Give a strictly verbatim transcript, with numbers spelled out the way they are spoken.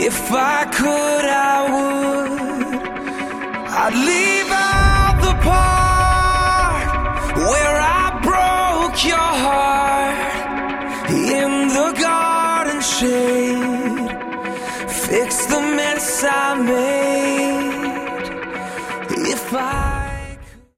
If I could, I would. I'd leave out the part